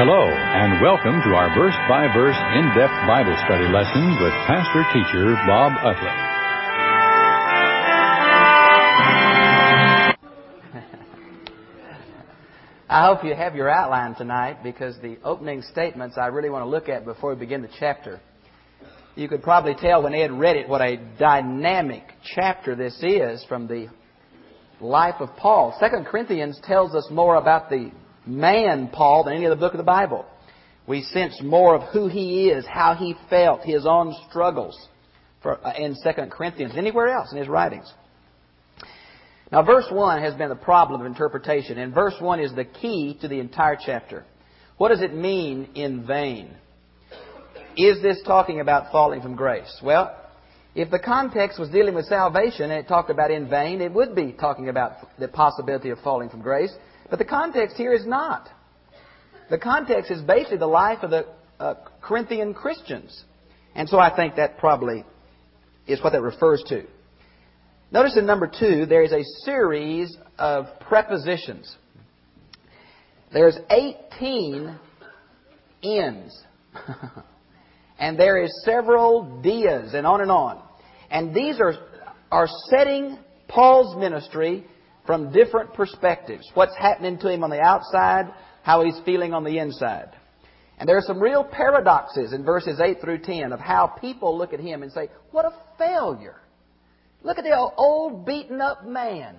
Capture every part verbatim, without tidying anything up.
Hello, and welcome to our verse-by-verse in-depth Bible study lesson with Pastor-Teacher Bob Utlett. I hope you have your outline tonight, because the opening statements I really want to look at before we begin the chapter. You could probably tell when Ed read it what a dynamic chapter this is from the life of Paul. Second Corinthians tells us more about the man Paul than any other book of the Bible. We sense more of who he is, how he felt, his own struggles for, uh, in Second Corinthians than anywhere else in his writings. Now, verse one has been the problem of interpretation, and verse one is the key to the entire chapter. What does it mean, in vain? Is this talking about falling from grace? Well, if the context was dealing with salvation and it talked about in vain, it would be talking about the possibility of falling from grace. But the context here is not. The context is basically the life of the uh, Corinthian Christians. And so I think that probably is what that refers to. Notice in number two, there is a series of prepositions. There's eighteen ends. And there is several dias and on and on. And these are, are setting Paul's ministry from different perspectives. What's happening to him on the outside, how he's feeling on the inside. And there are some real paradoxes in verses eight through ten of how people look at him and say, what a failure. Look at the old beaten up man.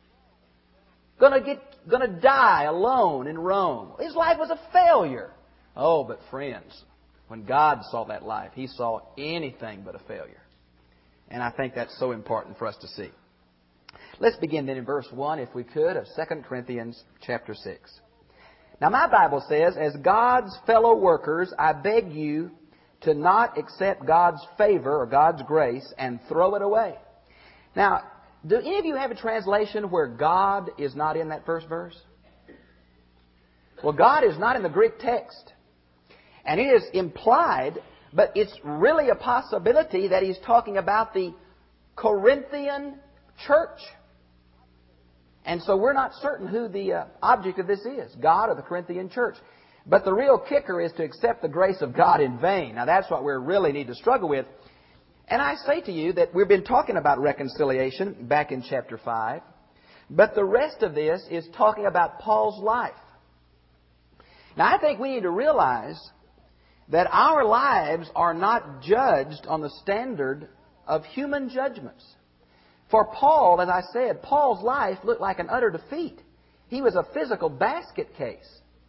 Gonna get, gonna die alone in Rome. His life was a failure. Oh, but friends, when God saw that life, He saw anything but a failure. And I think that's so important for us to see. Let's begin then in verse one, if we could, of Second Corinthians chapter six. Now, my Bible says, as God's fellow workers, I beg you to not accept God's favor or God's grace and throw it away. Now, do any of you have a translation where God is not in that first verse? Well, God is not in the Greek text. And it is implied, but it's really a possibility that he's talking about the Corinthian church. And so we're not certain who the uh, object of this is, God or the Corinthian church. But the real kicker is to accept the grace of God in vain. Now that's what we really need to struggle with. And I say to you that we've been talking about reconciliation back in chapter five. But the rest of this is talking about Paul's life. Now I think we need to realize that our lives are not judged on the standard of human judgments. For Paul, as I said, Paul's life looked like an utter defeat. He was a physical basket case.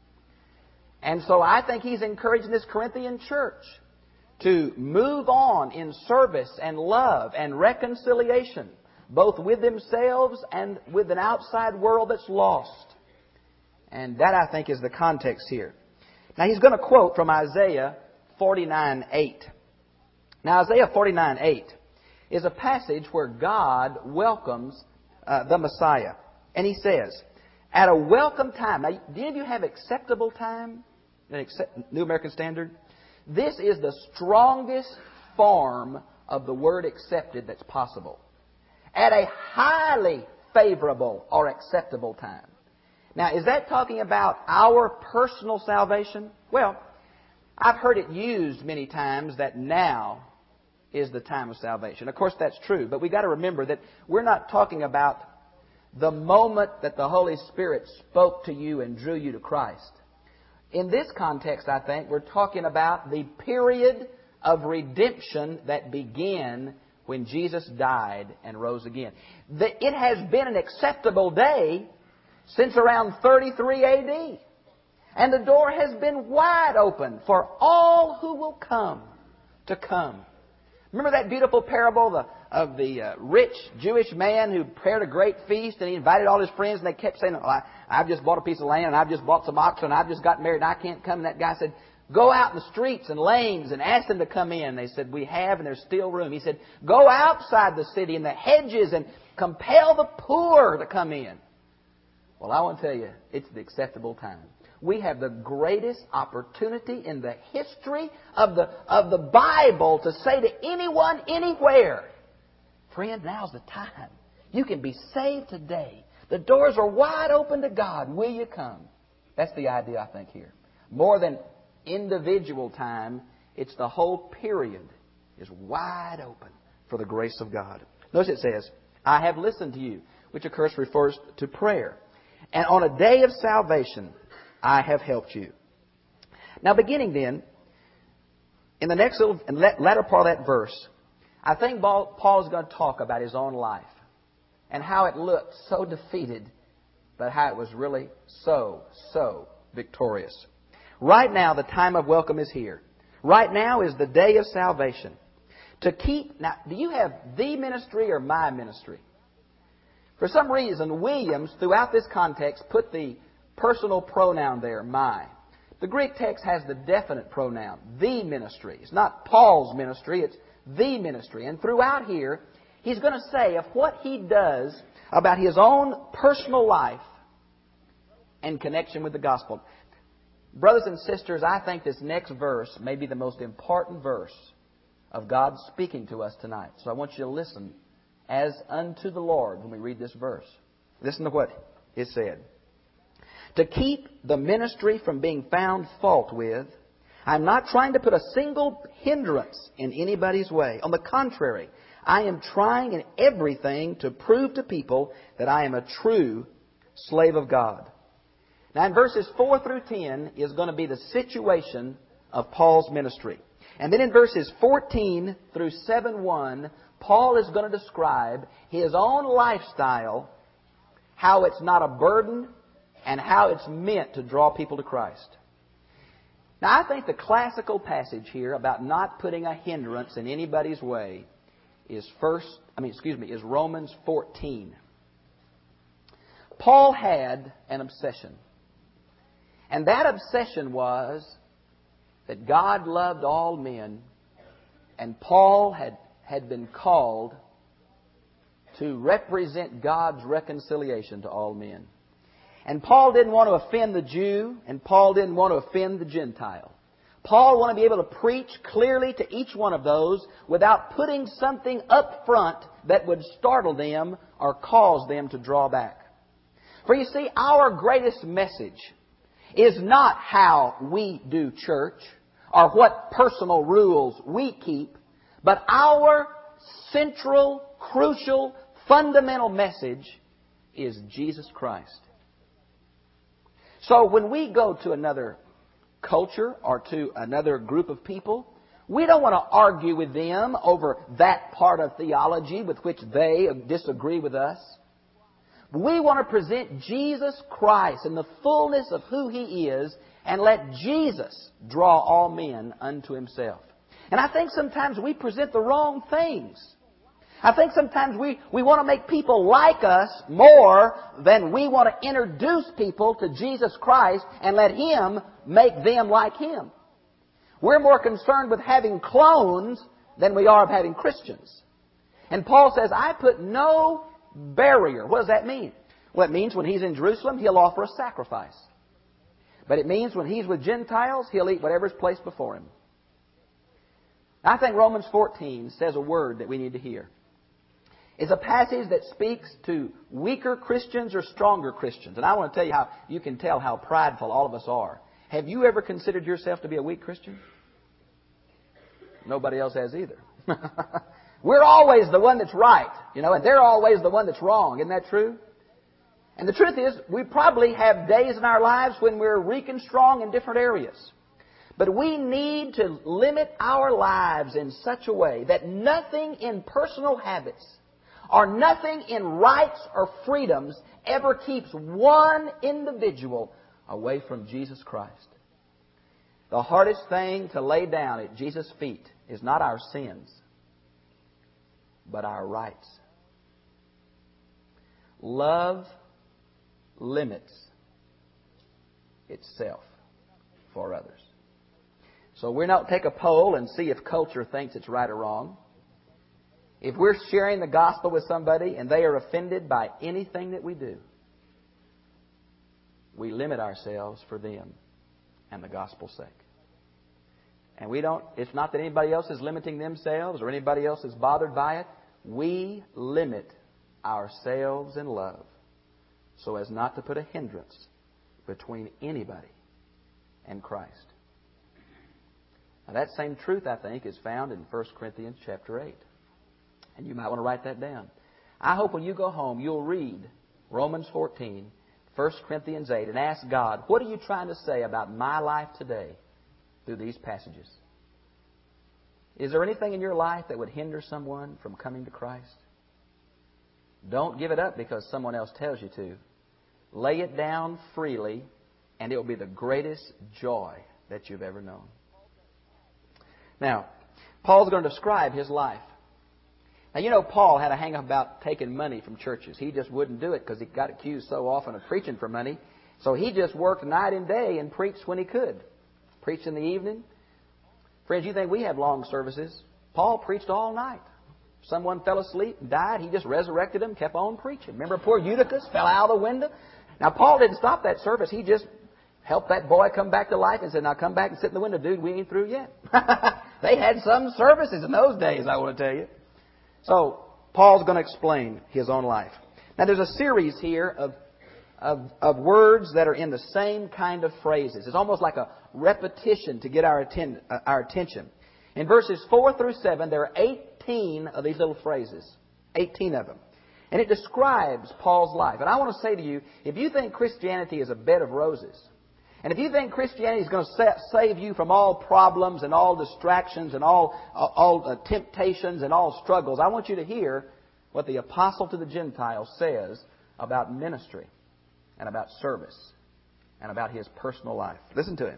And so I think he's encouraging this Corinthian church to move on in service and love and reconciliation, both with themselves and with an outside world that's lost. And that, I think, is the context here. Now, he's going to quote from Isaiah forty-nine eight. Now, Isaiah forty-nine eight is a passage where God welcomes uh, the Messiah. And He says, at a welcome time. Now, do any of you have acceptable time? New American Standard? This is the strongest form of the word accepted that's possible. At a highly favorable or acceptable time. Now, is that talking about our personal salvation? Well, I've heard it used many times that now is the time of salvation. Of course, that's true. But we've got to remember that we're not talking about the moment that the Holy Spirit spoke to you and drew you to Christ. In this context, I think, we're talking about the period of redemption that began when Jesus died and rose again. It has been an acceptable day since around thirty-three A D. And the door has been wide open for all who will come to come. Remember that beautiful parable of the, of the uh, rich Jewish man who prepared a great feast and he invited all his friends and they kept saying, oh, I, I've just bought a piece of land and I've just bought some oxen and I've just got married and I can't come. And that guy said, go out in the streets and lanes and ask them to come in. They said, we have and there's still room. He said, go outside the city in the hedges and compel the poor to come in. Well, I want to tell you, it's the acceptable time. We have the greatest opportunity in the history of the, of the Bible to say to anyone, anywhere, friend, now's the time. You can be saved today. The doors are wide open to God. Will you come? That's the idea, I think, here. More than individual time, it's the whole period is wide open for the grace of God. Notice it says, I have listened to you, which of course refers to prayer. And on a day of salvation, I have helped you. Now beginning then, in the next little latter part of that verse, I think Paul is going to talk about his own life and how it looked so defeated, but how it was really so, so victorious. Right now, the time of welcome is here. Right now is the day of salvation. To keep, now, do you have the ministry or my ministry? For some reason, Williams, throughout this context, put the personal pronoun there, my. The Greek text has the definite pronoun, the ministry. It's not Paul's ministry, it's the ministry. And throughout here, he's going to say of what he does about his own personal life in connection with the gospel. Brothers and sisters, I think this next verse may be the most important verse of God speaking to us tonight. So I want you to listen as unto the Lord when we read this verse. Listen to what it said. To keep the ministry from being found fault with, I'm not trying to put a single hindrance in anybody's way. On the contrary, I am trying in everything to prove to people that I am a true slave of God. Now in verses four through ten is going to be the situation of Paul's ministry. And then in verses fourteen through seven one, Paul is going to describe his own lifestyle, how it's not a burden, and how it's meant to draw people to Christ. Now I think the classical passage here about not putting a hindrance in anybody's way is first, I mean, excuse me, is Romans fourteen. Paul had an obsession. And that obsession was that God loved all men, and Paul had, had been called to represent God's reconciliation to all men. And Paul didn't want to offend the Jew, and Paul didn't want to offend the Gentile. Paul wanted to be able to preach clearly to each one of those without putting something up front that would startle them or cause them to draw back. For you see, our greatest message is not how we do church or what personal rules we keep, but our central, crucial, fundamental message is Jesus Christ. So when we go to another culture or to another group of people, we don't want to argue with them over that part of theology with which they disagree with us. We want to present Jesus Christ in the fullness of who He is and let Jesus draw all men unto Himself. And I think sometimes we present the wrong things. I think sometimes we, we want to make people like us more than we want to introduce people to Jesus Christ and let Him make them like Him. We're more concerned with having clones than we are of having Christians. And Paul says, I put no barrier. What does that mean? Well, it means when He's in Jerusalem, He'll offer a sacrifice. But it means when He's with Gentiles, He'll eat whatever's placed before Him. I think Romans fourteen says a word that we need to hear. It's a passage that speaks to weaker Christians or stronger Christians. And I want to tell you how you can tell how prideful all of us are. Have you ever considered yourself to be a weak Christian? Nobody else has either. We're always the one that's right, you know, and they're always the one that's wrong. Isn't that true? And the truth is, we probably have days in our lives when we're weak and strong in different areas. But we need to limit our lives in such a way that nothing in personal habits or nothing in rights or freedoms ever keeps one individual away from Jesus Christ. The hardest thing to lay down at Jesus' feet is not our sins, but our rights. Love limits itself for others. So we're not take a poll and see if culture thinks it's right or wrong. If we're sharing the gospel with somebody and they are offended by anything that we do, we limit ourselves for them and the gospel's sake. And we don't, it's not that anybody else is limiting themselves or anybody else is bothered by it. We limit ourselves in love so as not to put a hindrance between anybody and Christ. Now that same truth, I think, is found in First Corinthians chapter eight. And you might want to write that down. I hope when you go home, you'll read Romans fourteen, First Corinthians eight, and ask God, what are you trying to say about my life today through these passages? Is there anything in your life that would hinder someone from coming to Christ? Don't give it up because someone else tells you to. Lay it down freely, and it will be the greatest joy that you've ever known. Now, Paul's going to describe his life. Now, you know, Paul had a hang-up about taking money from churches. He just wouldn't do it because he got accused so often of preaching for money. So he just worked night and day and preached when he could. Preached in the evening. Friends, you think we have long services? Paul preached all night. Someone fell asleep and died. He just resurrected him, kept on preaching. Remember poor Eutychus fell out of the window? Now, Paul didn't stop that service. He just helped that boy come back to life and said, now come back and sit in the window, dude. We ain't through yet. They had some services in those days, I want to tell you. So, Paul's going to explain his own life. Now, there's a series here of, of, of words that are in the same kind of phrases. It's almost like a repetition to get our, atten- uh, our attention. In verses four through seven, there are eighteen of these little phrases. eighteen of them. And it describes Paul's life. And I want to say to you, if you think Christianity is a bed of roses, and if you think Christianity is going to save you from all problems and all distractions and all, all uh, temptations and all struggles, I want you to hear what the Apostle to the Gentiles says about ministry and about service and about his personal life. Listen to him.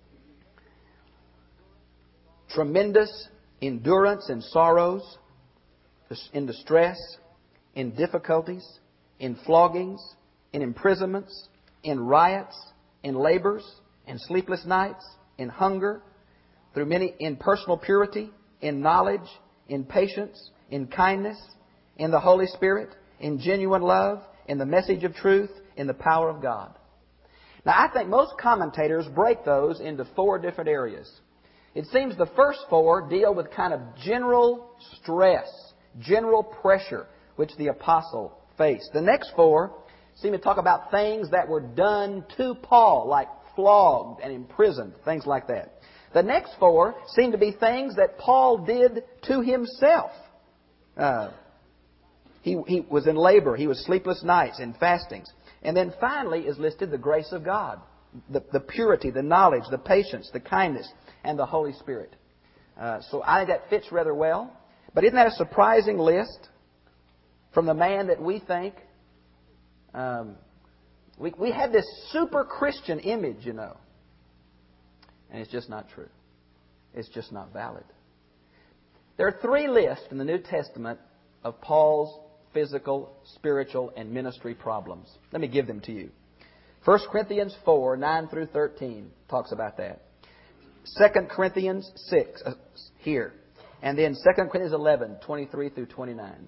Tremendous endurance in sorrows, in distress, in difficulties, in floggings, in imprisonments, in riots, in labors, in sleepless nights, in hunger, through many, in personal purity, in knowledge, in patience, in kindness, in the Holy Spirit, in genuine love, in the message of truth, in the power of God. Now, I think most commentators break those into four different areas. It seems the first four deal with kind of general stress, general pressure, which the apostle faced. The next four seem to talk about things that were done to Paul, like flogged and imprisoned, things like that. The next four seem to be things that Paul did to himself. Uh, he, he was in labor. He was sleepless nights and fastings. And then finally is listed the grace of God, the, the purity, the knowledge, the patience, the kindness, and the Holy Spirit. Uh, so I think that fits rather well. But isn't that a surprising list from the man that we think... Um, we, we have this super Christian image, you know. And it's just not true. It's just not valid. There are three lists in the New Testament of Paul's physical, spiritual, and ministry problems. Let me give them to you. First Corinthians four, nine through thirteen talks about that. Second Corinthians six, uh, here. And then Second Corinthians eleven, twenty-three through twenty-nine.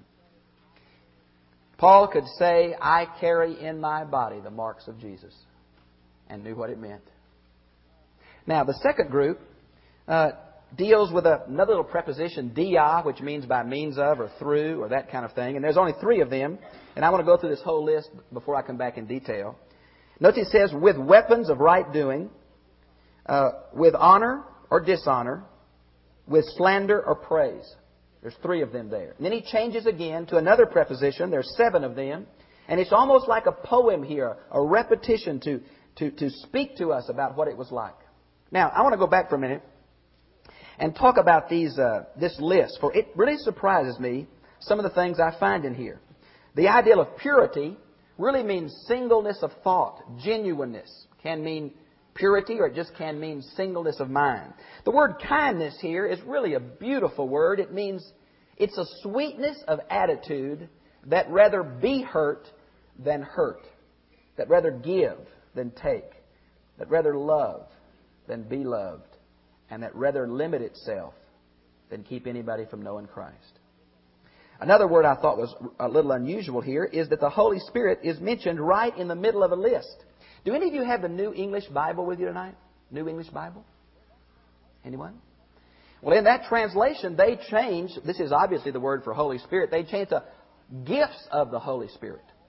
Paul could say, I carry in my body the marks of Jesus, and knew what it meant. Now, the second group uh, deals with a, another little preposition, dia, which means by means of or through or that kind of thing. And there's only three of them. And I want to go through this whole list before I come back in detail. Notice it says, with weapons of right doing, uh, with honor or dishonor, with slander or praise. There's three of them there. And then he changes again to another preposition. There's seven of them. And it's almost like a poem here, a repetition to, to, to speak to us about what it was like. Now, I want to go back for a minute and talk about these uh, this list. For it really surprises me, some of the things I find in here. The ideal of purity really means singleness of thought, genuineness. Can mean purity, or it just can mean singleness of mind. The word kindness here is really a beautiful word. It means it's a sweetness of attitude that rather be hurt than hurt, that rather give than take, that rather love than be loved, and that rather limit itself than keep anybody from knowing Christ. Another word I thought was a little unusual here is that the Holy Spirit is mentioned right in the middle of a list. Do any of you have the New English Bible with you tonight? New English Bible? Anyone? Well, in that translation, they changed, this is obviously the word for Holy Spirit, they changed to gifts of the Holy Spirit.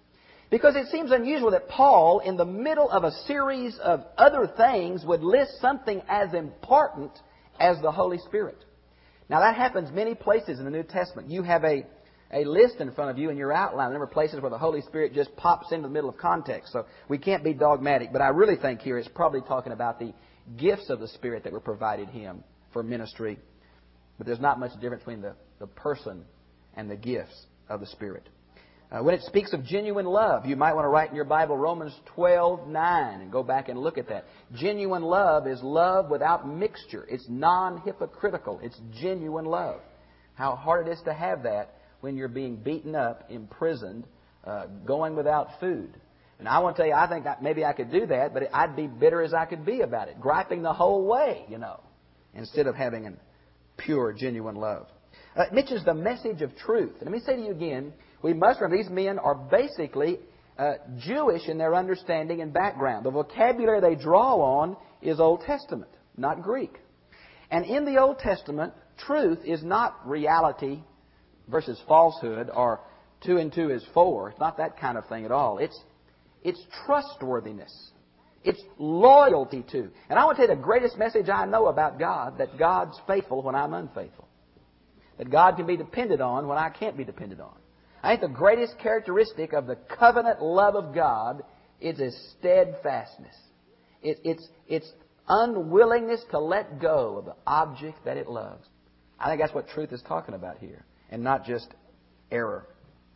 Because it seems unusual that Paul, in the middle of a series of other things, would list something as important as the Holy Spirit. Now, that happens many places in the New Testament. You have a, a list in front of you in your outline. There are places where the Holy Spirit just pops into the middle of context. So we can't be dogmatic. But I really think here it's probably talking about the gifts of the Spirit that were provided Him for ministry. But there's not much difference between the, the person and the gifts of the Spirit. Uh, when it speaks of genuine love, you might want to write in your Bible Romans twelve nine and go back and look at that. Genuine love is love without mixture. It's non-hypocritical. It's genuine love. How hard it is to have that when you're being beaten up, imprisoned, uh, going without food. And I want to tell you, I think that maybe I could do that, but I'd be bitter as I could be about it, griping the whole way, you know, instead of having a pure, genuine love. Uh, it mentions the message of truth. And let me say to you again, we must remember these men are basically uh, Jewish in their understanding and background. The vocabulary they draw on is Old Testament, not Greek. And in the Old Testament, truth is not reality versus falsehood or two and two is four. It's not that kind of thing at all. It's, it's trustworthiness. It's loyalty to. And I want to tell you the greatest message I know about God, that God's faithful when I'm unfaithful. That God can be depended on when I can't be depended on. I think the greatest characteristic of the covenant love of God is His steadfastness. It, it's, it's unwillingness to let go of the object that it loves. I think that's what truth is talking about here, and not just error.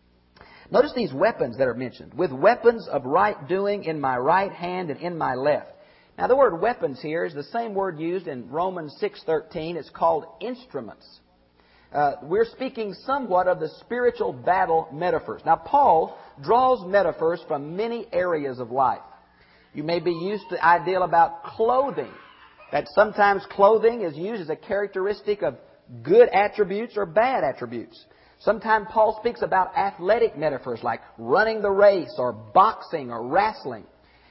Notice these weapons that are mentioned. With weapons of right doing in my right hand and in my left. Now the word weapons here is the same word used in Romans six thirteen. It's called instruments. Uh, we're speaking somewhat of the spiritual battle metaphors. Now, Paul draws metaphors from many areas of life. You may be used to the idea about clothing, that sometimes clothing is used as a characteristic of good attributes or bad attributes. Sometimes Paul speaks about athletic metaphors like running the race or boxing or wrestling.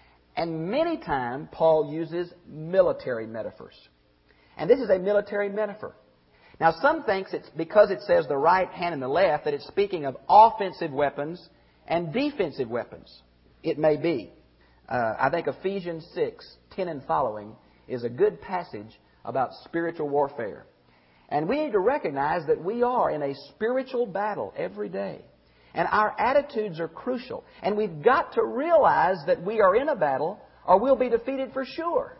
And many times Paul uses military metaphors. And this is a military metaphor. Now, some think it's because it says the right hand and the left that it's speaking of offensive weapons and defensive weapons. It may be. Uh, I think Ephesians six ten and following is a good passage about spiritual warfare. And we need to recognize that we are in a spiritual battle every day. And our attitudes are crucial. And we've got to realize that we are in a battle or we'll be defeated for sure.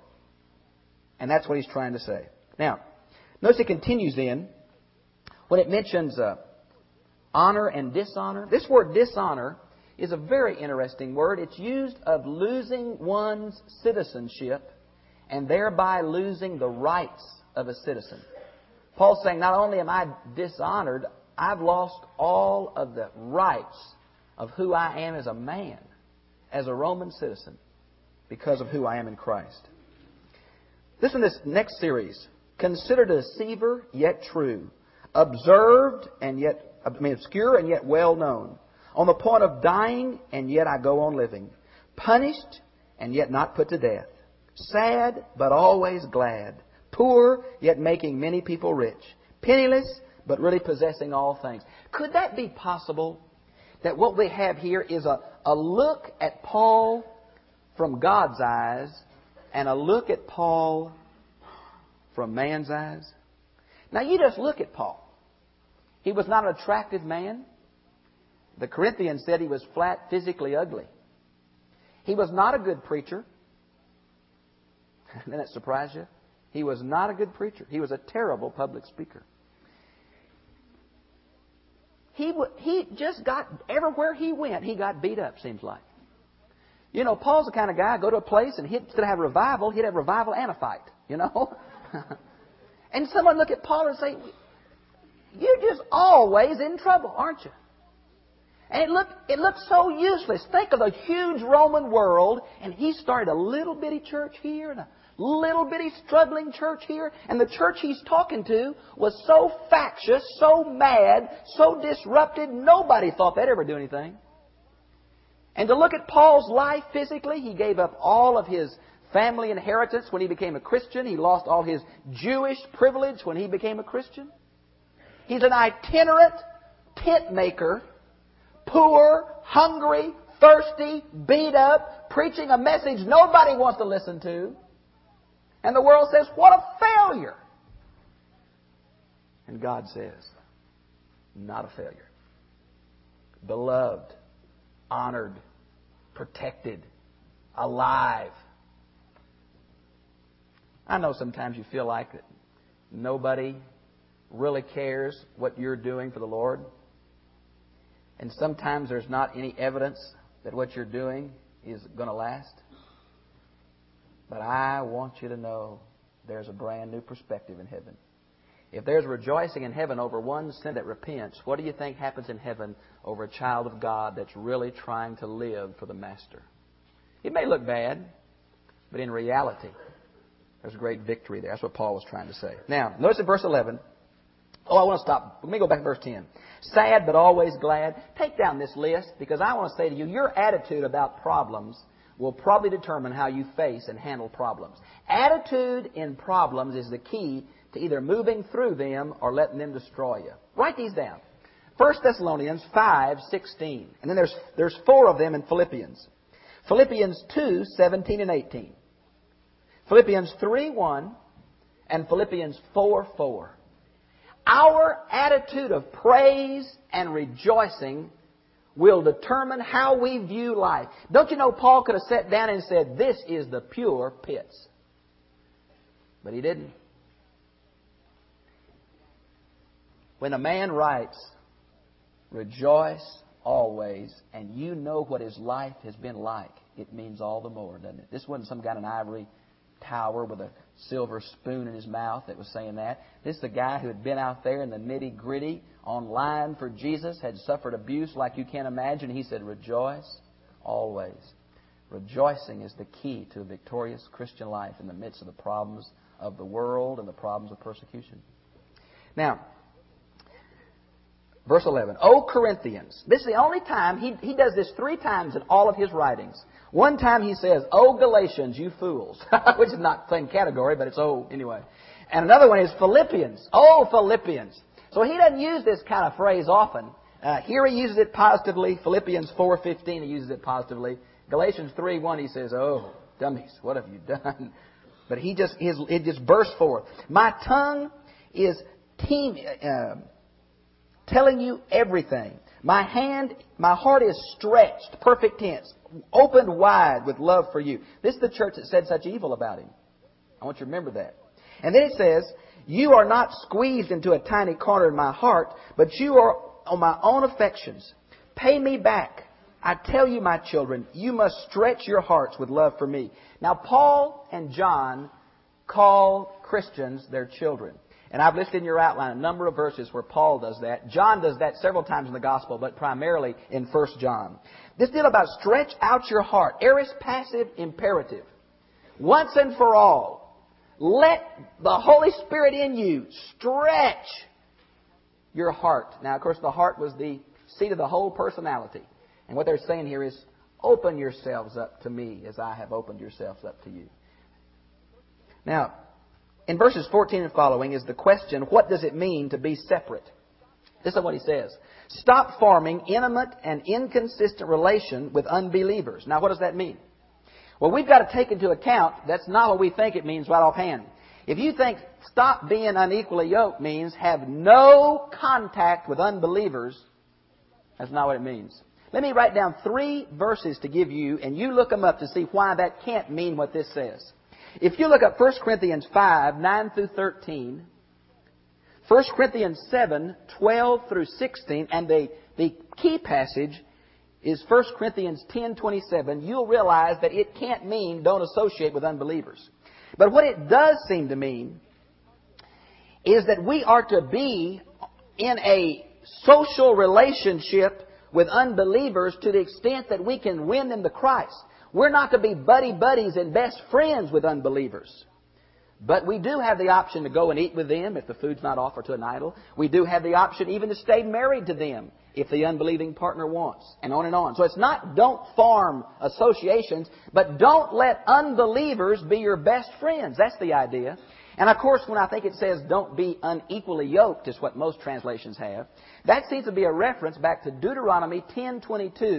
And that's what he's trying to say. Now, notice it continues then, when it mentions uh, honor and dishonor. This word dishonor is a very interesting word. It's used of losing one's citizenship and thereby losing the rights of a citizen. Paul's saying, not only am I dishonored, I've lost all of the rights of who I am as a man, as a Roman citizen, because of who I am in Christ. Listen to this next series. Considered a deceiver, yet true. Observed, and yet, I mean, obscure, and yet well known. On the point of dying, and yet I go on living. Punished, and yet not put to death. Sad, but always glad. Poor, yet making many people rich. Penniless, but really possessing all things. Could that be possible? That what we have here is a, a look at Paul from God's eyes and a look at Paul from man's eyes? Now you just look at Paul. He was not an attractive man. The Corinthians said he was flat, physically ugly. He was not a good preacher. Didn't that surprise you? He was not a good preacher. He was a terrible public speaker. He w- he just got, everywhere he went, he got beat up, seems like. You know, Paul's the kind of guy, go to a place and he'd, instead of have revival, he'd have revival and a fight, you know. And someone look at Paul and say, you're just always in trouble, aren't you? And it looked, it looked so useless. Think of the huge Roman world, and he started a little bitty church here and a little bitty struggling church here. And the church he's talking to was so factious, so mad, so disrupted, nobody thought they'd ever do anything. And to look at Paul's life physically, he gave up all of his family inheritance when he became a Christian. He lost all his Jewish privilege when he became a Christian. He's an itinerant tent maker, poor, hungry, thirsty, beat up, preaching a message nobody wants to listen to. And the world says, what a failure. And God says, not a failure. Beloved, honored, protected, alive. I know sometimes you feel like that nobody really cares what you're doing for the Lord. And sometimes there's not any evidence that what you're doing is going to last. But I want you to know there's a brand new perspective in heaven. If there's rejoicing in heaven over one sinner that repents, what do you think happens in heaven over a child of God that's really trying to live for the Master? It may look bad, but in reality, there's great victory there. That's what Paul was trying to say. Now, notice in verse eleven. Oh, I want to stop. Let me go back to verse ten. Sad but always glad. Take down this list because I want to say to you, your attitude about problems will probably determine how you face and handle problems. Attitude in problems is the key to either moving through them or letting them destroy you. Write these down. First Thessalonians five sixteen. And then there's, there's four of them in Philippians. Philippians two seventeen and eighteen. Philippians three one and Philippians four four. Our attitude of praise and rejoicing will determine how we view life. Don't you know Paul could have sat down and said, this is the pure pits. But he didn't. When a man writes, rejoice always, and you know what his life has been like, it means all the more, doesn't it? This wasn't some guy in an ivory tower with a silver spoon in his mouth that was saying that. This is the guy who had been out there in the nitty-gritty on line for Jesus, had suffered abuse like you can't imagine. He said, rejoice always. Rejoicing is the key to a victorious Christian life in the midst of the problems of the world and the problems of persecution. Now, verse eleven. O Corinthians. This is the only time, he, he does this three times in all of his writings. One time he says, O Galatians, you fools. Which is not the same category, but it's O anyway. And another one is Philippians. O Philippians. So he doesn't use this kind of phrase often. Uh, here he uses it positively. Philippians four fifteen he uses it positively. Galatians three one he says, oh, dummies, what have you done? But he just, his, it just bursts forth. My tongue is team, uh, telling you everything. My hand, my heart is stretched, perfect tense, opened wide with love for you. This is the church that said such evil about him. I want you to remember that. And then it says, you are not squeezed into a tiny corner in my heart, but you are on my own affections. Pay me back. I tell you, my children, you must stretch your hearts with love for me. Now, Paul and John call Christians their children. And I've listed in your outline a number of verses where Paul does that. John does that several times in the Gospel, but primarily in First John. This deal about stretch out your heart. Aorist passive imperative. Once and for all, let the Holy Spirit in you stretch your heart. Now, of course, the heart was the seat of the whole personality. And what they're saying here is, open yourselves up to me as I have opened yourselves up to you. Now, in verses fourteen and following is the question, what does it mean to be separate? This is what he says. Stop forming intimate and inconsistent relation with unbelievers. Now, what does that mean? Well, we've got to take into account that's not what we think it means right offhand. If you think stop being unequally yoked means have no contact with unbelievers, that's not what it means. Let me write down three verses to give you, and you look them up to see why that can't mean what this says. If you look at First Corinthians five, nine through thirteen, First Corinthians seven, twelve through sixteen, and the, the key passage is First Corinthians ten, twenty-seven, you'll realize that it can't mean don't associate with unbelievers. But what it does seem to mean is that we are to be in a social relationship with unbelievers to the extent that we can win them to Christ. We're not to be buddy-buddies and best friends with unbelievers. But we do have the option to go and eat with them if the food's not offered to an idol. We do have the option even to stay married to them if the unbelieving partner wants, and on and on. So it's not don't form associations, but don't let unbelievers be your best friends. That's the idea. And of course, when I think it says don't be unequally yoked, is what most translations have, that seems to be a reference back to Deuteronomy ten twenty-two,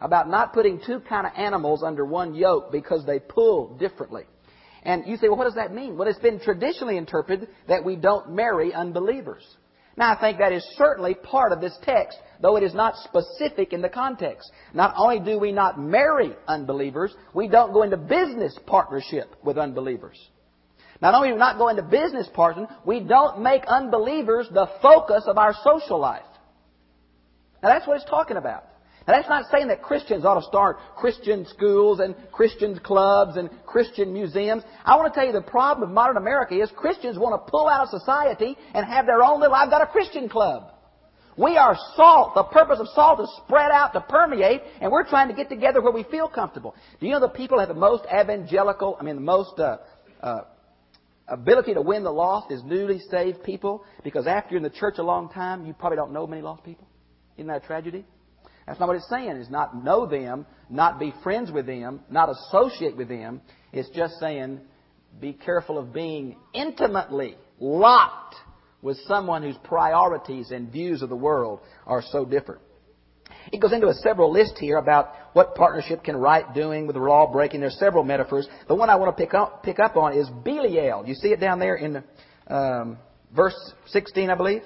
about not putting two kind of animals under one yoke because they pull differently. And you say, well, what does that mean? Well, it's been traditionally interpreted that we don't marry unbelievers. Now, I think that is certainly part of this text, though it is not specific in the context. Not only do we not marry unbelievers, we don't go into business partnership with unbelievers. Not only do we not go into business partnership, we don't make unbelievers the focus of our social life. Now, that's what it's talking about. Now, that's not saying that Christians ought to start Christian schools and Christian clubs and Christian museums. I want to tell you the problem of modern America is Christians want to pull out of society and have their own little, I've got a Christian club. We are salt. The purpose of salt is spread out to permeate, and we're trying to get together where we feel comfortable. Do you know the people that have the most evangelical, I mean the most uh, uh, ability to win the lost is newly saved people? Because after you're in the church a long time, you probably don't know many lost people. Isn't that a tragedy? That's not what it's saying. It's not know them, not be friends with them, not associate with them. It's just saying be careful of being intimately locked with someone whose priorities and views of the world are so different. It goes into a several list here about what partnership can right doing with the law breaking. There's several metaphors. The one I want to pick up, pick up on is Belial. You see it down there in um, verse sixteen, I believe?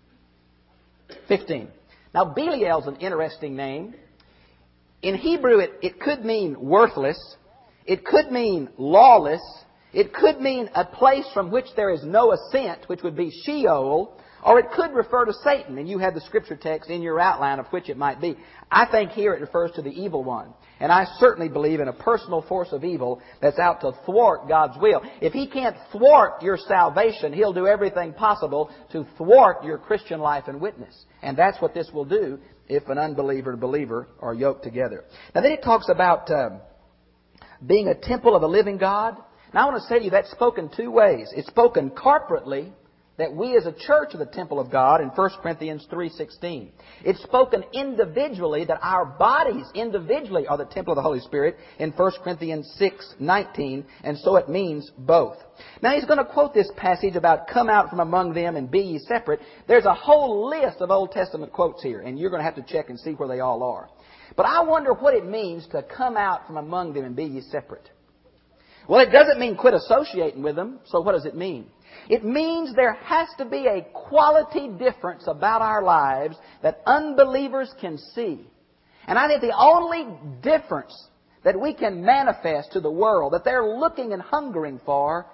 fifteen. Now, Belial's an interesting name. In Hebrew, it, it could mean worthless. It could mean lawless. It could mean a place from which there is no ascent, which would be Sheol. Or it could refer to Satan, and you have the scripture text in your outline of which it might be. I think here it refers to the evil one. And I certainly believe in a personal force of evil that's out to thwart God's will. If he can't thwart your salvation, he'll do everything possible to thwart your Christian life and witness. And that's what this will do if an unbeliever and believer are yoked together. Now then it talks about uh, being a temple of the living God. Now I want to say to you that's spoken two ways. It's spoken corporately, that we as a church are the temple of God in First Corinthians three sixteen. It's spoken individually that our bodies individually are the temple of the Holy Spirit in First Corinthians six nineteen, and so it means both. Now he's going to quote this passage about come out from among them and be ye separate. There's a whole list of Old Testament quotes here, and you're going to have to check and see where they all are. But I wonder what it means to come out from among them and be ye separate. Well, it doesn't mean quit associating with them, so what does it mean? It means there has to be a quality difference about our lives that unbelievers can see. And I think the only difference that we can manifest to the world, that they're looking and hungering for,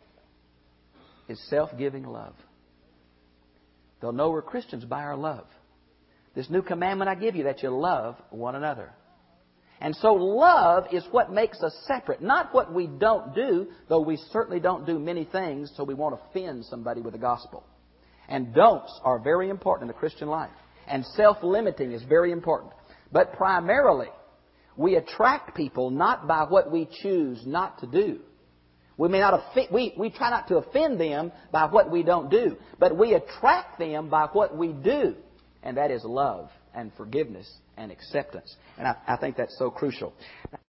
is self-giving love. They'll know we're Christians by our love. This new commandment I give you, that you love one another. And so love is what makes us separate, not what we don't do, though we certainly don't do many things so we won't offend somebody with the gospel. And don'ts are very important in the Christian life. And self-limiting is very important. But primarily, we attract people not by what we choose not to do. We may not offend, we, we try not to offend them by what we don't do, but we attract them by what we do. And that is love and forgiveness and acceptance. And I, I think that's so crucial.